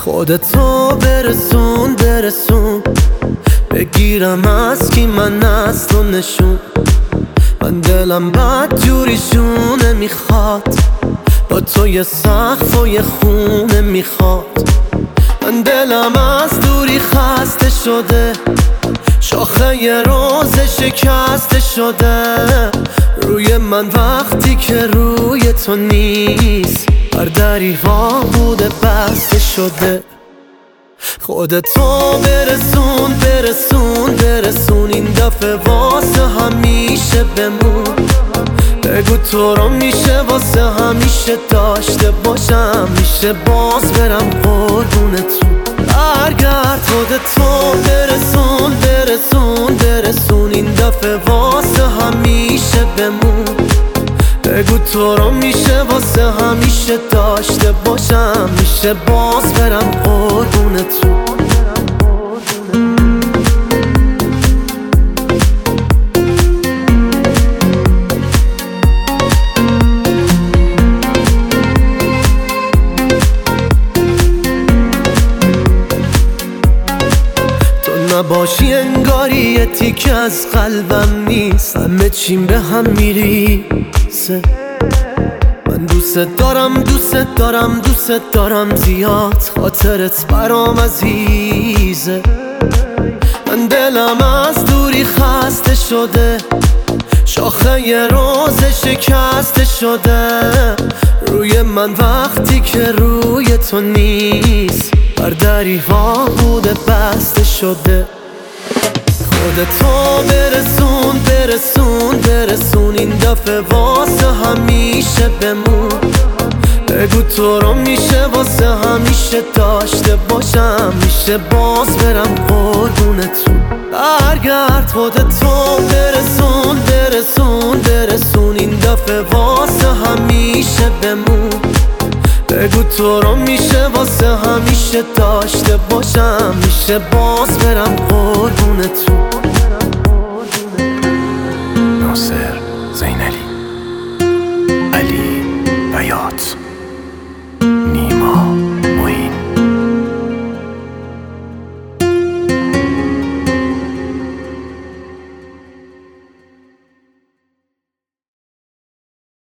خودتو برسون بگیرم از کی من اصل و نشون. من دلم بد جوریشونه میخواد، با تو یه سقف و یه خونه میخواد. من دلم از دوری خسته شده، شاخه یه روز شکسته شده. روی من وقتی که روی تو نیست، بر دری وا بوده بسته شده. خودتو برسون این دفعه واسه همیشه بمون. بگو تو رو میشه واسه همیشه داشته باشم، میشه باز برم قربونتون. برگرد خودتو برسون این دفعه واسه همیشه بمون. بگو تو رو میشه واسه همیشه داشته باشم، میشه باز برم قربونتون. نباشی انگاری یه تیکه از قلبم نیست، همه چیم به هم میریزه. من دوست دارم زیاد، خاطرت برام عزیزه. من دلم از دوری خسته شده، شاخه یه روز شکسته شده. روی من وقتی که روی تو نیست، بر دری وا بوده بسته شده. خودتو برسون این دفعه واسه همیشه بمون. بگو تو رو میشه واسه همیشه داشته باشم، میشه باز برم قربونتون. برگرد خودتو برسون این دفعه واسه همیشه بمون. بگو تو رو میشه واسه همیشه داشته باشم، میشه باز برم قربونتون.